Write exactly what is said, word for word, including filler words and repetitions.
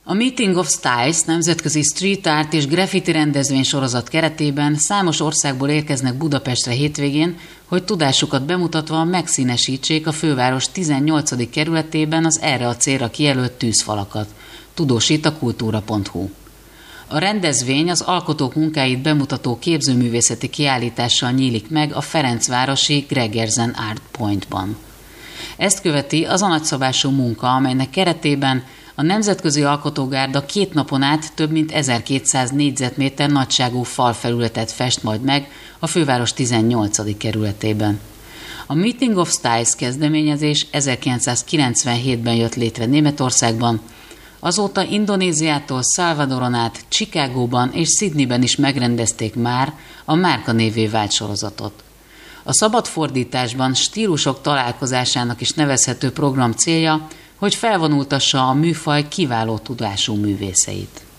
A Meeting of Styles nemzetközi street art és graffiti rendezvény sorozat keretében számos országból érkeznek Budapestre hétvégén, hogy tudásukat bemutatva megszínesítsék a főváros tizennyolcadik kerületében az erre a célra kijelölt tűzfalakat. Tudósít a kultúra pont hu. A rendezvény az alkotók munkáit bemutató képzőművészeti kiállítással nyílik meg a ferencvárosi Gregersen Art Pointban. Ezt követi az a nagyszabású munka, amelynek keretében a Nemzetközi Alkotógárda két napon át több mint ezerkétszáz négyzetméter nagyságú falfelületet fest majd meg a főváros tizennyolcadik kerületében. A Meeting of Styles kezdeményezés ezerkilencszázkilencvenhétben jött létre Németországban, azóta Indonéziától Salvadoron át Chicagóban és Sydneyben is megrendezték már a márkanévvé vált sorozatot. A szabad fordításban stílusok találkozásának is nevezhető program célja, hogy felvonultassa a műfaj kiváló tudású művészeit.